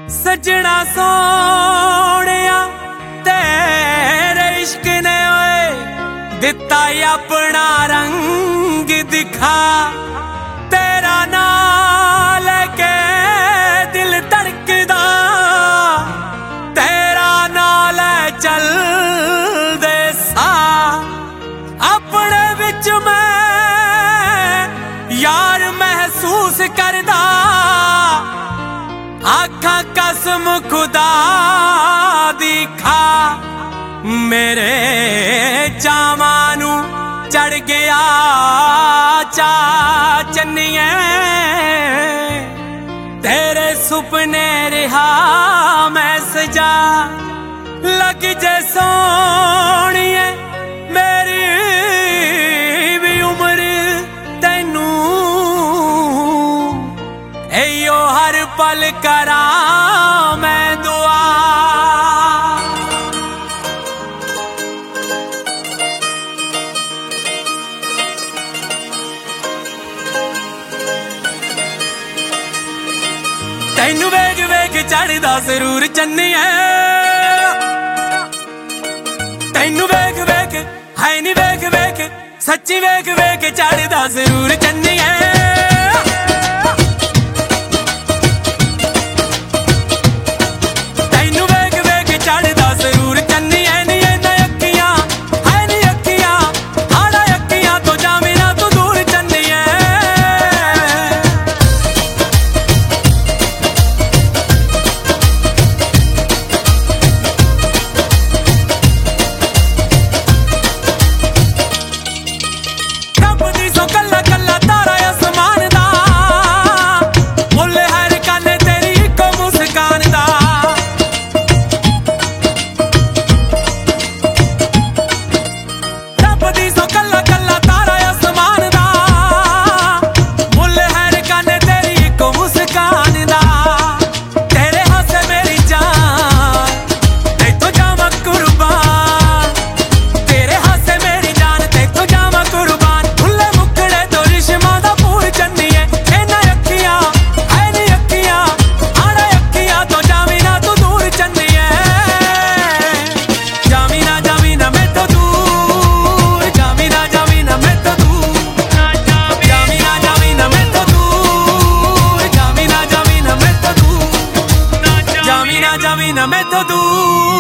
सजना सोनिया तेरे इश्क ने ओए दिता अपना रंग दिखा। तेरा नाल के दिल धड़कदा, तेरा नाल चल दे सा। अपने विच मैं यार महसूस करदा, आखा कसम खुदा दी खा। मेरे चावां नू चढ़ गया चा चन्निए, तेरे सुपने रिहा मैं सजा। लग जे सोनिए मेरी भी उम्र तैनू, एयो हर पल करा मैं दुआ। तैनू वेग वेग चढ़दा जरूर चन्निए, तैनू वेग वेग है नी वेग वेग, सच्ची वेग वेग चढ़दा जरूर चन्निए। जामी ना मैं तो दूर।